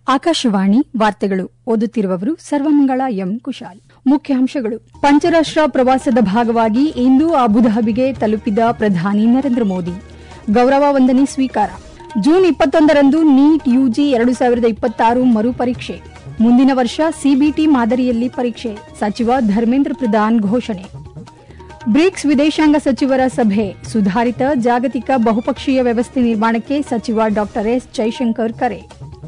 ಆಕಾಶವಾಣಿ ವಾರ್ತೆಗಳು ಓದುತ್ತಿರುವವರು ಸರ್ವಮಂಗಳ ಎಂ ಕುಶಾಲ್. ಮುಖ್ಯಾಂಶಗಳು. ಪಂಚರಾಷ್ಟ್ರ ಪ್ರವಾಸದ ಭಾಗವಾಗಿ ಇಂದು ಅಬುಧಾಬಿಗೆ ತಲುಪಿದ ಪ್ರಧಾನಿ ನರೇಂದ್ರ ಮೋದಿ. ಗೌರವ ವಂದನೆ ಸ್ವೀಕಾರ. ಜೂನ್ 21ರಂದು ನೀಟ್ ಯುಜಿ 2026 ಮರುಪರೀಕ್ಷೆ. ಮುಂದಿನ ವರ್ಷ ಸಿಬಿಟಿ ಮಾದರಿಯಲ್ಲಿ ಪರೀಕ್ಷೆ. ಸಚಿವ ಧರ್ಮೇಂದ್ರ ಪ್ರಧಾನ್ ಘೋಷಣೆ. ಬ್ರಿಕ್ಸ್ ವಿದೇಶಾಂಗ ಸಚಿವರ ಸಭೆ. ಸುಧಾರಿತ ಜಾಗತಿಕ ಬಹುಪಕ್ಷೀಯ ವ್ಯವಸ್ಥೆ ನಿರ್ಮಾಣಕ್ಕೆ ಸಚಿವ ಡಾ ಎಸ್ ಜೈಶಂಕರ್ ಕರೆ.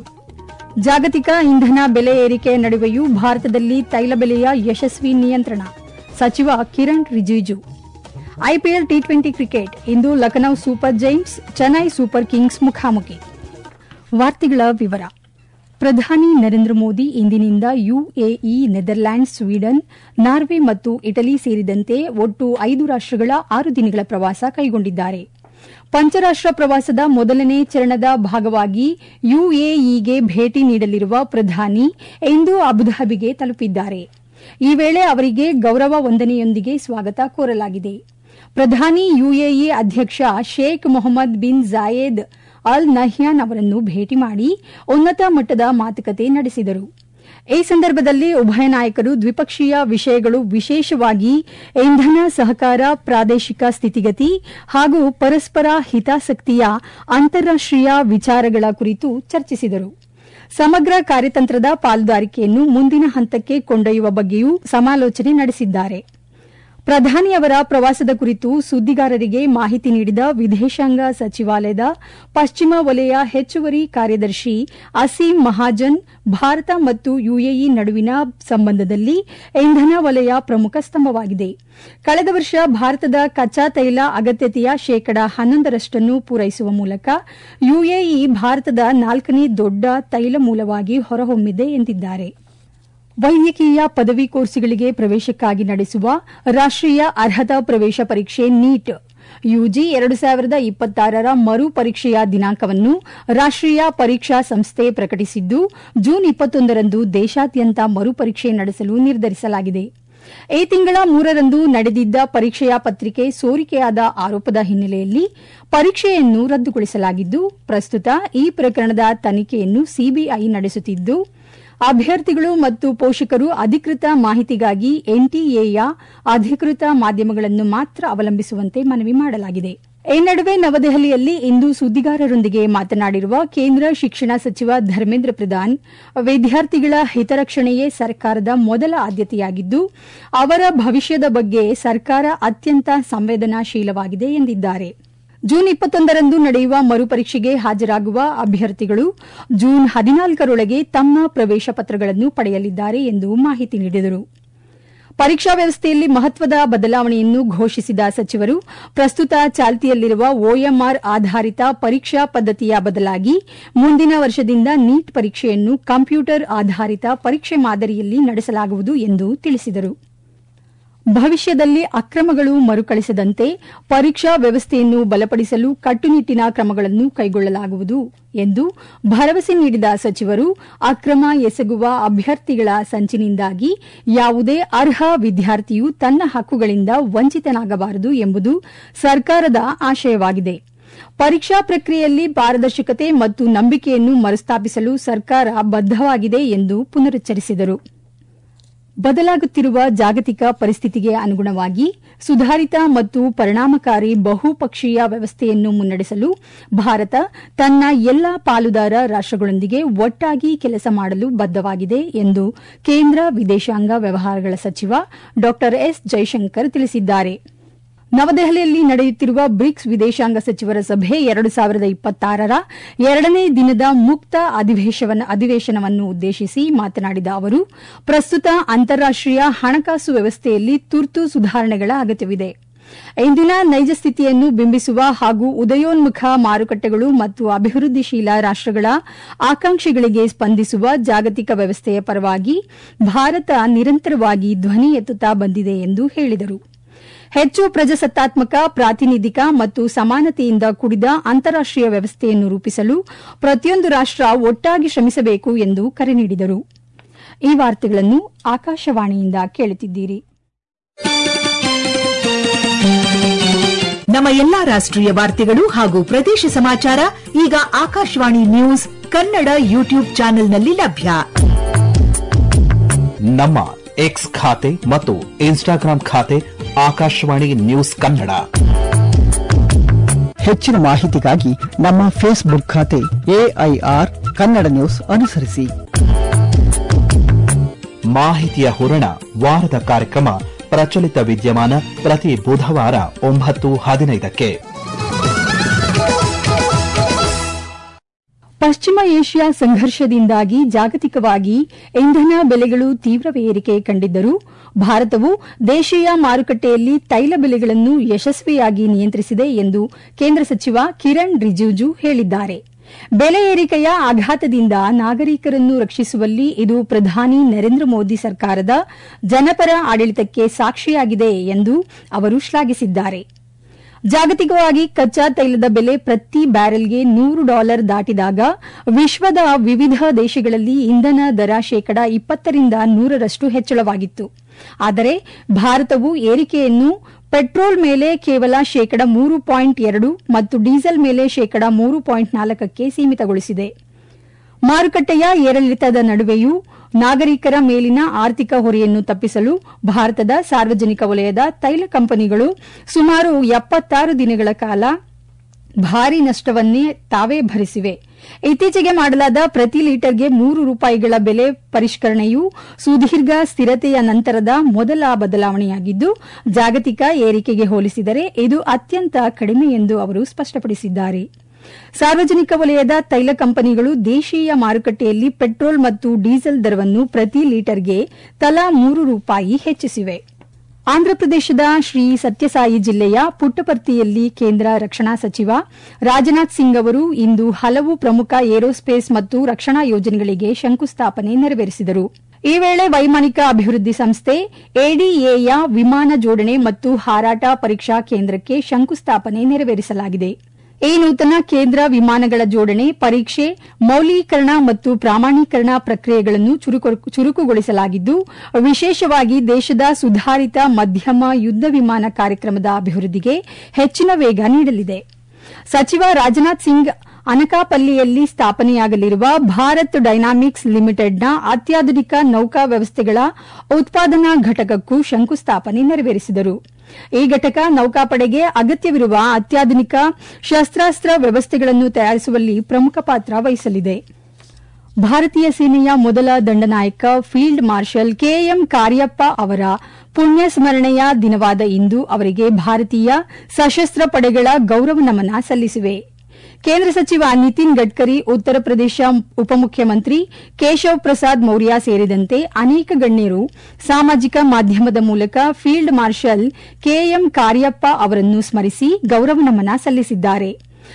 ಜಾಗತಿಕ ಇಂಧನ ಬೆಲೆ ಏರಿಕೆ ನಡುವೆಯೂ ಭಾರತದಲ್ಲಿ ತೈಲ ಬೆಲೆಯ ಯಶಸ್ವಿ ನಿಯಂತ್ರಣ. ಸಚಿವ ಕಿರಣ್ ರಿಜಿಜು. ಐಪಿಎಲ್ ಟಿ20 ಕ್ರಿಕೆಟ್. ಇಂದು Lucknow super giants Chennai super kings ಮುಖಾಮುಖಿ. ವಾರ್ತೆಗಳ ವಿವರ. ಪ್ರಧಾನಿ ನರೇಂದ್ರ ಮೋದಿ ಇಂದಿನಿಂದ ಯುಎಇ, ನೆದರ್ಲ್ಯಾಂಡ್ಸ್, ಸ್ವೀಡನ್, ನಾರ್ವೆ ಮತ್ತು ಇಟಲಿ ಸೇರಿದಂತೆ ಒಟ್ಟು 5 ರಾಷ್ಟಗಳ 6 ದಿನಗಳ ಪ್ರವಾಸ ಕೈಗೊಂಡಿದ್ದಾರೆ. ಪಂಚರಾಷ್ಟ್ರ ಪ್ರವಾಸದ ಮೊದಲನೇ ಚರಣದ ಭಾಗವಾಗಿ ಯುಎಇಗೆ ಭೇಟಿ ನೀಡಲಿರುವ ಪ್ರಧಾನಿ ಇಂದು ಅಬುಧಾಬಿಗೆ ತಲುಪಿದ್ದಾರೆ. ಈ ವೇಳೆ ಅವರಿಗೆ ಗೌರವ ವಂದನೆಯೊಂದಿಗೆ ಸ್ವಾಗತ ಕೋರಲಾಗಿದೆ. ಪ್ರಧಾನಿ ಯುಎಇ ಅಧ್ಯಕ್ಷ Sheikh Mohammed bin Zayed Al Nahyan ಅವರನ್ನು ಭೇಟಿ ಮಾಡಿ ಉನ್ನತ ಮಟ್ಟದ ಮಾತುಕತೆ ನಡೆಸಿದರು. ಈ ಸಂದರ್ಭದಲ್ಲಿ ಉಭಯ ನಾಯಕರು ದ್ವಿಪಕ್ಷೀಯ ವಿಷಯಗಳು, ವಿಶೇಷವಾಗಿ ಇಂಧನ ಸಹಕಾರ, ಪ್ರಾದೇಶಿಕ ಸ್ಥಿತಿಗತಿ ಹಾಗೂ ಪರಸ್ಪರ ಹಿತಾಸಕ್ತಿಯ ಅಂತಾರಾಷ್ಟೀಯ ವಿಚಾರಗಳ ಕುರಿತು ಚರ್ಚಿಸಿದರು. ಸಮಗ್ರ ಕಾರ್ಯತಂತ್ರದ ಪಾಲುದಾರಿಕೆಯನ್ನು ಮುಂದಿನ ಹಂತಕ್ಕೆ ಕೊಂಡೊಯ್ಯುವ ಬಗ್ಗೆಯೂ ಸಮಾಲೋಚನೆ ನಡೆಸಿದ್ದಾರೆ. ಪ್ರಧಾನಿಯವರ ಪ್ರವಾಸದ ಕುರಿತು ಸುದ್ದಿಗಾರರಿಗೆ ಮಾಹಿತಿ ನೀಡಿದ ವಿದೇಶಾಂಗ ಸಚಿವಾಲಯದ ಪಶ್ಚಿಮ ವಲಯ ಹೆಚ್ಚುವರಿ ಕಾರ್ಯದರ್ಶಿ ಅಸೀಂ ಮಹಾಜನ್, ಭಾರತ ಮತ್ತು ಯುಎಇ ನಡುವಿನ ಸಂಬಂಧದಲ್ಲಿ ಇಂಧನ ವಲಯ ಪ್ರಮುಖ ಸ್ತಂಭವಾಗಿದೆ. ಕಳೆದ ವರ್ಷ ಭಾರತದ ಕಚ್ಚಾ ತೈಲ ಅಗತ್ಯತೆಯ ಶೇಕಡಾ 11ರಷ್ಟನ್ನು ಪೂರೈಸುವ ಮೂಲಕ ಯುಎಇ ಭಾರತದ 4ನೇ ದೊಡ್ಡ ತೈಲ ಮೂಲವಾಗಿ ಹೊರಹೊಮ್ಮಿದೆ ಎಂದಿದ್ದಾರೆ. ವೈದ್ಯಕೀಯ ಪದವಿ ಕೋರ್ಸ್ಗಳಿಗೆ ಪ್ರವೇಶಕ್ಕಾಗಿ ನಡೆಸುವ ರಾಷ್ಟೀಯ ಅರ್ಹತಾ ಪ್ರವೇಶ ಪರೀಕ್ಷೆ ನೀಟ್ ಯುಜಿ 2026 ಮರು ಪರೀಕ್ಷೆಯ ದಿನಾಂಕವನ್ನು ರಾಷ್ಟೀಯ ಪರೀಕ್ಷಾ ಸಂಸ್ಥೆ ಪ್ರಕಟಿಸಿದ್ದು, ಜೂನ್ 21ರಂದು ದೇಶಾದ್ಯಂತ ಮರುಪರೀಕ್ಷೆ ನಡೆಸಲು ನಿರ್ಧರಿಸಲಾಗಿದೆ. ಈ ತಿಂಗಳ 3ರಂದು ನಡೆದಿದ್ದ ಪರೀಕ್ಷೆಯ ಪತ್ರಿಕೆ ಸೋರಿಕೆಯಾದ ಆರೋಪದ ಹಿನ್ನೆಲೆಯಲ್ಲಿ ಪರೀಕ್ಷೆಯನ್ನು ರದ್ದುಗೊಳಿಸಲಾಗಿದ್ದು, ಪ್ರಸ್ತುತ ಈ ಪ್ರಕರಣದ ತನಿಖೆಯನ್ನು ಸಿಬಿಐ ನಡೆಸುತ್ತಿದ್ದು, ಅಭ್ಯರ್ಥಿಗಳು ಮತ್ತು ಪೋಷಕರು ಅಧಿಕೃತ ಮಾಹಿತಿಗಾಗಿ ಎನ್ಟಿಎಯ ಅಧಿಕೃತ ಮಾಧ್ಯಮಗಳನ್ನು ಮಾತ್ರ ಅವಲಂಬಿಸುವಂತೆ ಮನವಿ ಮಾಡಲಾಗಿದೆ. ಈ ನಡುವೆ ನವದೆಹಲಿಯಲ್ಲಿ ಇಂದು ಸುದ್ದಿಗಾರರೊಂದಿಗೆ ಮಾತನಾಡಿರುವ ಕೇಂದ್ರ ಶಿಕ್ಷಣ ಸಚಿವ ಧರ್ಮೇಂದ್ರ ಪ್ರಧಾನ್, ವಿದ್ಯಾರ್ಥಿಗಳ ಹಿತರಕ್ಷಣೆಯೇ ಸರ್ಕಾರದ ಮೊದಲ ಆದ್ಯತೆಯಾಗಿದ್ದು, ಅವರ ಭವಿಷ್ಯದ ಬಗ್ಗೆ ಸರ್ಕಾರ ಅತ್ಯಂತ ಸಂವೇದನಾಶೀಲವಾಗಿದೆ ಎಂದಿದ್ದಾರೆ. ಜೂನ್ 21ರಂದು ನಡೆಯುವ ಮರುಪರೀಕ್ಷೆಗೆ ಹಾಜರಾಗುವ ಅಭ್ಯರ್ಥಿಗಳು ಜೂನ್ 14ರೊಳಗೆ ತಮ್ಮ ಪ್ರವೇಶ ಪತ್ರಗಳನ್ನು ಪಡೆಯಲಿದ್ದಾರೆ ಎಂದು ಮಾಹಿತಿ ನೀಡಿದರು. ಪರೀಕ್ಷಾ ವ್ಯವಸ್ಥೆಯಲ್ಲಿ ಮಹತ್ವದ ಬದಲಾವಣೆಯನ್ನು ಘೋಷಿಸಿದ ಸಚಿವರು, ಪ್ರಸ್ತುತ ಚಾಲ್ತಿಯಲ್ಲಿರುವ ಒಎಂಆರ್ ಆಧಾರಿತ ಪರೀಕ್ಷಾ ಪದ್ದತಿಯ ಬದಲಾಗಿ ಮುಂದಿನ ವರ್ಷದಿಂದ ನೀಟ್ ಪರೀಕ್ಷೆಯನ್ನು ಕಂಪ್ಯೂಟರ್ ಆಧಾರಿತ ಪರೀಕ್ಷೆ ಮಾದರಿಯಲ್ಲಿ ನಡೆಸಲಾಗುವುದು ಎಂದು ತಿಳಿಸಿದರು. ಭವಿಷ್ಯದಲ್ಲಿ ಅಕ್ರಮಗಳು ಮರುಕಳಿಸದಂತೆ ಪರೀಕ್ಷಾ ವ್ಯವಸ್ಥೆಯನ್ನು ಬಲಪಡಿಸಲು ಕಟ್ಟುನಿಟ್ಟಿನ ಕ್ರಮಗಳನ್ನು ಕೈಗೊಳ್ಳಲಾಗುವುದು ಎಂದು ಭರವಸೆ ನೀಡಿದ ಸಚಿವರು, ಅಕ್ರಮ ಎಸಗುವ ಅಭ್ಯರ್ಥಿಗಳ ಸಂಚಿನಿಂದಾಗಿ ಯಾವುದೇ ಅರ್ಹ ವಿದ್ಯಾರ್ಥಿಯು ತನ್ನ ಹಕ್ಕುಗಳಿಂದ ವಂಚಿತನಾಗಬಾರದು ಎಂಬುದು ಸರ್ಕಾರದ ಆಶಯವಾಗಿದೆ. ಪರೀಕ್ಷಾ ಪ್ರಕ್ರಿಯೆಯಲ್ಲಿ ಪಾರದರ್ಶಕತೆ ಮತ್ತು ನಂಬಿಕೆಯನ್ನು ಮರುಸ್ಥಾಪಿಸಲು ಸರ್ಕಾರ ಬದ್ದವಾಗಿದೆ ಎಂದು ಪುನರುಚ್ಚರಿಸಿದರು. ಬದಲಾಗುತ್ತಿರುವ ಜಾಗತಿಕ ಪರಿಸ್ಥಿತಿಗೆ ಅನುಗುಣವಾಗಿ ಸುಧಾರಿತ ಮತ್ತು ಪರಿಣಾಮಕಾರಿ ಬಹುಪಕ್ಷೀಯ ವ್ಯವಸ್ಥೆಯನ್ನು ಮುನ್ನಡೆಸಲು ಭಾರತ ತನ್ನ ಎಲ್ಲಾ ಪಾಲುದಾರ ರಾಷ್ಟಗಳೊಂದಿಗೆ ಒಟ್ಟಾಗಿ ಕೆಲಸ ಮಾಡಲು ಬದ್ದವಾಗಿದೆ ಎಂದು ಕೇಂದ್ರ ವಿದೇಶಾಂಗ ವ್ಯವಹಾರಗಳ ಸಚಿವ ಡಾ ಎಸ್ ಜೈಶಂಕರ್ ತಿಳಿಸಿದ್ದಾರೆ. ನವದೆಹಲಿಯಲ್ಲಿ ನಡೆಯುತ್ತಿರುವ ಬ್ರಿಕ್ಸ್ ವಿದೇಶಾಂಗ ಸಚಿವರ ಸಭೆ 2026ರ 2ನೇ ದಿನದ ಮುಕ್ತ ಅಧಿವೇಶನವನ್ನು ಉದ್ದೇಶಿಸಿ ಮಾತನಾಡಿದ ಅವರು, ಪ್ರಸ್ತುತ ಅಂತಾರಾಷ್ಟೀಯ ಹಣಕಾಸು ವ್ಯವಸ್ಥೆಯಲ್ಲಿ ತುರ್ತು ಸುಧಾರಣೆಗಳ ಅಗತ್ಯವಿದೆ. ಇಂದಿನ ನೈಜ ಸ್ಥಿತಿಯನ್ನು ಬಿಂಬಿಸುವ ಹಾಗೂ ಉದಯೋನ್ಮುಖ ಮಾರುಕಟ್ಟೆಗಳು ಮತ್ತು ಅಭಿವೃದ್ಧಿಶೀಲ ರಾಷ್ಟಗಳ ಆಕಾಂಕ್ಷೆಗಳಿಗೆ ಸ್ಪಂದಿಸುವ ಜಾಗತಿಕ ವ್ಯವಸ್ಥೆಯ ಪರವಾಗಿ ಭಾರತ ನಿರಂತರವಾಗಿ ಧ್ವನಿ ಎತ್ತುತ್ತಾ ಬಂದಿದೆ ಎಂದು ಹೇಳಿದರು. ಹೆಚ್ಚು ಪ್ರಜಾಸತ್ತಾತ್ಮಕ, ಪ್ರಾತಿನಿಧಿಕ ಮತ್ತು ಸಮಾನತೆಯಿಂದ ಕೂಡಿದ ಅಂತಾರಾಷ್ಟೀಯ ವ್ಯವಸ್ಥೆಯನ್ನು ರೂಪಿಸಲು ಪ್ರತಿಯೊಂದು ರಾಷ್ಟ ಒಟ್ಟಾಗಿ ಶ್ರಮಿಸಬೇಕು ಎಂದು ಕರೆ ನೀಡಿದರು. ಈ ವಾರ್ತೆಗಳನ್ನು ಆಕಾಶವಾಣಿಯಿಂದ ಕೇಳುತ್ತಿದ್ದೀರಿ. ನಮ್ಮ ಎಲ್ಲಾ ರಾಷ್ಟ್ರೀಯ ವಾರ್ತೆಗಳು ಹಾಗೂ ಪ್ರದೇಶ ಸಮಾಚಾರ ಈಗ ಆಕಾಶವಾಣಿ ನ್ಯೂಸ್ ಕನ್ನಡ ಯೂಟ್ಯೂಬ್ ಚಾನೆಲ್ನಲ್ಲಿ ಲಭ್ಯ. ನಮ್ಮ ಎಕ್ಸ್ ಖಾತೆ ಮತ್ತು ಇನ್ಸ್ಟಾಗ್ರಾಂ ಖಾತೆ ಆಕಾಶವಾಣಿ ನ್ಯೂಸ್ ಕನ್ನಡ. ಹೆಚ್ಚಿನ ಮಾಹಿತಿಗಾಗಿ ನಮ್ಮ ಫೇಸ್ಬುಕ್ ಖಾತೆ ಎಐಆರ್ ಕನ್ನಡ ನ್ಯೂಸ್ ಅನುಸರಿಸಿ. ಮಾಹಿತಿಯ ಹೂರಣ ವಾರದ ಕಾರ್ಯಕ್ರಮ ಪ್ರಚಲಿತ ವಿದ್ಯಮಾನ ಪ್ರತಿ ಬುಧವಾರ 9:15. ಪಶ್ಚಿಮ ಏಷ್ಯಾ ಸಂಘರ್ಷದಿಂದಾಗಿ ಜಾಗತಿಕವಾಗಿ ಇಂಧನ ಬೆಲೆಗಳು ತೀವ್ರ ಏರಿಕೆ ಕಂಡಿದ್ದರೂ ಭಾರತವು ದೇಶೀಯ ಮಾರುಕಟ್ಟೆಯಲ್ಲಿ ತೈಲ ಬೆಲೆಗಳನ್ನು ಯಶಸ್ವಿಯಾಗಿ ನಿಯಂತ್ರಿಸಿದೆ ಎಂದು ಕೇಂದ್ರ ಸಚಿವ ಕಿರಣ್ ರಿಜಿಜು ಹೇಳಿದ್ದಾರೆ. ಬೆಲೆ ಏರಿಕೆಯ ಆಘಾತದಿಂದ ನಾಗರಿಕರನ್ನು ರಕ್ಷಿಸುವಲ್ಲಿ ಇದು ಪ್ರಧಾನಿ ನರೇಂದ್ರ ಮೋದಿ ಸರ್ಕಾರದ ಜನಪರ ಆಡಳಿತಕ್ಕೆ ಸಾಕ್ಷಿಯಾಗಿದೆ ಎಂದು ಅವರು ಶ್ಲಾಘಿಸಿದ್ದಾರೆ. ಜಾಗತಿಕವಾಗಿ ಕಚ್ಚಾ ತೈಲದ ಬೆಲೆ ಪ್ರತಿ ಬ್ಯಾರೆಲ್ಗೆ $100 ದಾಟಿದಾಗ ವಿಶ್ವದ ವಿವಿಧ ದೇಶಗಳಲ್ಲಿ ಇಂಧನ ದರ ಶೇಕಡಾ 20ರಿಂದ 100ರಷ್ಟು ಹೆಚ್ಚಳವಾಗಿತ್ತು. ಆದರೆ ಭಾರತವು ಏರಿಕೆಯನ್ನು ಪೆಟ್ರೋಲ್ ಮೇಲೆ ಕೇವಲ ಶೇಕಡಾ 3.2 ಮತ್ತು ಡೀಸೆಲ್ ಮೇಲೆ ಶೇಕಡಾ 3.4ಕ್ಕೆ ಸೀಮಿತಗೊಳಿಸಿದೆ. ಮಾರುಕಟ್ಟೆಯ ಏರಿಳಿತದ ನಡುವೆಯೂ ನಾಗರಿಕರ ಮೇಲಿನ ಆರ್ಥಿಕ ಹೊರೆಯನ್ನು ತಪ್ಪಿಸಲು ಭಾರತದ ಸಾರ್ವಜನಿಕ ವಲಯದ ತೈಲ ಕಂಪನಿಗಳು ಸುಮಾರು 76 ದಿನಗಳ ಕಾಲ ಭಾರೀ ನಷ್ಟವನ್ನೇ ತಾವೇ ಭರಿಸಿವೆ. ಇತ್ತೀಚೆಗೆ ಮಾಡಲಾದ ಪ್ರತಿ ಲೀಟರ್ಗೆ ₹3 ಬೆಲೆ ಪರಿಷ್ಕರಣೆಯು ಸುದೀರ್ಘ ಸ್ಥಿರತೆಯ ನಂತರದ ಮೊದಲ ಬದಲಾವಣೆಯಾಗಿದ್ದು, ಜಾಗತಿಕ ಏರಿಕೆಗೆ ಹೋಲಿಸಿದರೆ ಇದು ಅತ್ಯಂತ ಕಡಿಮೆ ಎಂದು ಅವರು ಸ್ಪಷ್ಟಪಡಿಸಿದ್ದಾರೆ. ಸಾರ್ವಜನಿಕ ವಲಯದ ತೈಲ ಕಂಪನಿಗಳು ದೇಶೀಯ ಮಾರುಕಟ್ಟೆಯಲ್ಲಿ ಪೆಟ್ರೋಲ್ ಮತ್ತು ಡೀಸೆಲ್ ದರವನ್ನು ಪ್ರತಿ ಲೀಟರ್ಗೆ ತಲಾ ₹3 ಹೆಚ್ಚಿಸಿವೆ. ಆಂಧ್ರಪ್ರದೇಶದ ಶ್ರೀ ಸತ್ಯಸಾಯಿ ಜಿಲ್ಲೆಯ ಪುಟ್ಟಪರ್ತಿಯಲ್ಲಿ ಕೇಂದ್ರ ರಕ್ಷಣಾ ಸಚಿವ ರಾಜನಾಥ್ ಸಿಂಗ್ ಅವರು ಇಂದು ಹಲವು ಪ್ರಮುಖ ಏರೋಸ್ಪೇಸ್ ಮತ್ತು ರಕ್ಷಣಾ ಯೋಜನೆಗಳಿಗೆ ಶಂಕುಸ್ಥಾಪನೆ ನೆರವೇರಿಸಿದರು. ಈ ವೇಳೆ ವೈಮಾನಿಕ ಅಭಿವೃದ್ಧಿ ಸಂಸ್ಥೆ ಎಡಿಎಯ ವಿಮಾನ ಜೋಡಣೆ ಮತ್ತು ಹಾರಾಟ ಪರೀಕ್ಷಾ ಕೇಂದ್ರಕ್ಕೆ ಶಂಕುಸ್ಥಾಪನೆ ನೆರವೇರಿಸಲಾಗಿದೆ. ಈ ನೂತನ ಕೇಂದ್ರ ವಿಮಾನಗಳ ಜೋಡಣೆ, ಪರೀಕ್ಷೆ, ಮೌಲ್ಯೀಕರಣ ಮತ್ತು ಪ್ರಮಾಣೀಕರಣ ಪ್ರಕ್ರಿಯೆಗಳನ್ನು ಚುರುಕುಗೊಳಿಸಲಾಗಿದ್ದು, ವಿಶೇಷವಾಗಿ ದೇಶದ ಸುಧಾರಿತ ಮಧ್ಯಮ ಯುದ್ದ ವಿಮಾನ ಕಾರ್ಯಕ್ರಮದ ಅಭಿವೃದ್ಧಿಗೆ ಹೆಚ್ಚಿನ ವೇಗ ನೀಡಲಿದೆ. ಸಚಿವ ರಾಜನಾಥ್ ಸಿಂಗ್ ಅನಕಾಪಲ್ಲಿಯಲ್ಲಿ ಸ್ಥಾಪನೆಯಾಗಲಿರುವ ಭಾರತ್ ಡೈನಾಮಿಕ್ಸ್ ಲಿಮಿಟೆಡ್ನ ಅತ್ಯಾಧುನಿಕ ನೌಕಾ ವ್ಯವಸ್ಥೆಗಳ ಉತ್ಪಾದನಾ ಘಟಕಕ್ಕೂ ಶಂಕುಸ್ಥಾಪನೆ ನೆರವೇರಿಸಿದರು. ಈ ಘಟಕ ನೌಕಾಪಡೆಗೆ ಅಗತ್ಯವಿರುವ ಅತ್ಯಾಧುನಿಕ ಶಸ್ತ್ರಾಸ್ತ್ರ ವ್ಯವಸ್ಥೆಗಳನ್ನು ತಯಾರಿಸುವಲ್ಲಿ ಪ್ರಮುಖ ಪಾತ್ರ ವಹಿಸಲಿದೆ. ಭಾರತೀಯ ಸೇನೆಯ ಮೊದಲ ದಂಡನಾಯಕ ಫೀಲ್ಡ್ ಮಾರ್ಷಲ್ ಕೆಎಂ ಕಾರ್ಯಪ್ಪ ಅವರ ಪುಣ್ಯ ಸ್ಮರಣೆಯ ದಿನವಾದ ಇಂದು ಅವರಿಗೆ ಭಾರತೀಯ ಸಶಸ್ತ್ರ ಪಡೆಗಳ ಗೌರವ ನಮನ ಸಲ್ಲಿಸಿವೆ. ಕೇಂದ್ರ ಸಚಿವ ನಿತಿನ್ ಗಡ್ಕರಿ, ಉತ್ತರ ಪ್ರದೇಶ ಉಪಮುಖ್ಯಮಂತ್ರಿ ಕೇಶವ್ ಪ್ರಸಾದ್ ಮೌರ್ಯ ಸೇರಿದಂತೆ ಅನೇಕ ಗಣ್ಯರು ಸಾಮಾಜಿಕ ಮಾಧ್ಯಮದ ಮೂಲಕ ಫೀಲ್ಡ್ ಮಾರ್ಷಲ್ ಕೆಎಂ ಕಾರ್ಯಪ್ಪ ಅವರನ್ನು ಸ್ಮರಿಸಿ ಗೌರವ ನಮನ ಸಲ್ಲಿಸಿದ್ದಾರೆ.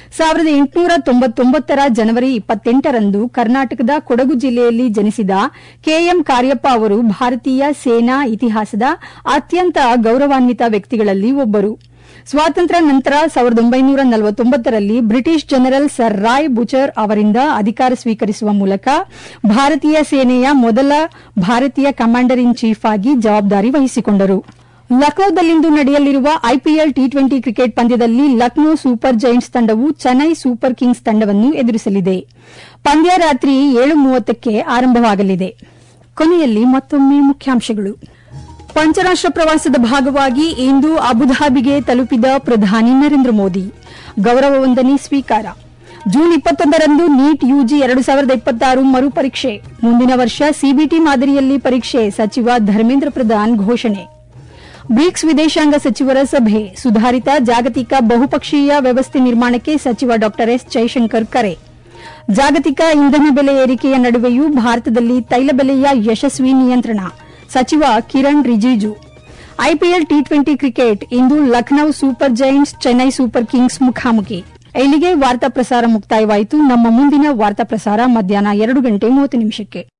1899 ಜನವರಿ 28ರಂದು ಕರ್ನಾಟಕದ ಕೊಡಗು ಜಿಲ್ಲೆಯಲ್ಲಿ ಜನಿಸಿದ ಕೆಎಂ ಕಾರ್ಯಪ್ಪ ಅವರು ಭಾರತೀಯ ಸೇನಾ ಇತಿಹಾಸದ ಅತ್ಯಂತ ಗೌರವಾನ್ವಿತ ವ್ಯಕ್ತಿಗಳಲ್ಲಿ ಒಬ್ಬರು. ಸ್ವಾತಂತ್ರ್ಯ ನಂತರ 1949ರಲ್ಲಿ British general sir Roy Bucher ಅವರಿಂದ ಅಧಿಕಾರ ಸ್ವೀಕರಿಸುವ ಮೂಲಕ ಭಾರತೀಯ ಸೇನೆಯ ಮೊದಲ ಭಾರತೀಯ ಕಮಾಂಡರ್ ಇನ್ ಚೀಫ್ ಆಗಿ ಜವಾಬ್ದಾರಿ ವಹಿಸಿಕೊಂಡರು. ಲಕ್ನೋದಲ್ಲಿಂದು ನಡೆಯಲಿರುವ ಐಪಿಎಲ್ ಟಿ20 ಕ್ರಿಕೆಟ್ ಪಂದ್ಯದಲ್ಲಿ ಲಕ್ನೋ ಸೂಪರ್ ಜೈಂಟ್ಸ್ ತಂಡವು ಚೆನ್ನೈ ಸೂಪರ್ ಕಿಂಗ್ಸ್ ತಂಡವನ್ನು ಎದುರಿಸಲಿದೆ. ಪಂದ್ಯ ರಾತ್ರಿ 7:30ಕ್ಕೆ ಆರಂಭವಾಗಲಿದೆ. ಕೊನೆಯಲ್ಲಿ ಮತ್ತೊಮ್ಮೆ ಮುಖ್ಯಾಂಶಗಳು. ಪಂಚರಾಷ್ಟ್ರ ಪ್ರವಾಸದ ಭಾಗವಾಗಿ ಇಂದು ಅಬುಧಾಬಿಗೆ ತಲುಪಿದ ಪ್ರಧಾನಿ ನರೇಂದ್ರ ಮೋದಿ. ಗೌರವ ವಂದನೆ ಸ್ವೀಕಾರ. ಜೂನ್ 21ರಂದು ನೀಟ್ ಯುಜಿ 2026 ಮರುಪರೀಕ್ಷೆ. ಮುಂದಿನ ವರ್ಷ ಸಿಬಿಟಿ ಮಾದರಿಯಲ್ಲಿ ಪರೀಕ್ಷೆ. ಸಚಿವ ಧರ್ಮೇಂದ್ರ ಪ್ರಧಾನ್ ಘೋಷಣೆ. ಬ್ರಿಕ್ಸ್ ವಿದೇಶಾಂಗ ಸಚಿವರ ಸಭೆ. ಸುಧಾರಿತ ಜಾಗತಿಕ ಬಹುಪಕ್ಷೀಯ ವ್ಯವಸ್ಥೆ ನಿರ್ಮಾಣಕ್ಕೆ ಸಚಿವ ಡಾ ಎಸ್ ಜೈಶಂಕರ್ ಕರೆ. ಜಾಗತಿಕ ಇಂಧನ ಬೆಲೆ ಏರಿಕೆಯ ನಡುವೆಯೂ ಭಾರತದಲ್ಲಿ ತೈಲ ಬೆಲೆಯ ಯಶಸ್ವಿ ನಿಯಂತ್ರಣ. ಸಚಿವ ಕಿರಣ್ ರಿಜಿಜು. ಐಪಿಎಲ್ ಟಿ20 ಕ್ರಿಕೆಟ್ ಇಂದು Lucknow super giants Chennai super kings ಮುಖಾಮುಖಿ. ಇಲ್ಲಿಗೆ ವಾರ್ತಾ ಪ್ರಸಾರ ಮುಕ್ತಾಯವಾಯಿತು. ನಮ್ಮ ಮುಂದಿನ ವಾರ್ತಾ ಪ್ರಸಾರ ಮಧ್ಯಾಹ್ನ 2:30 ನಿಮಿಷಕ್ಕೆ.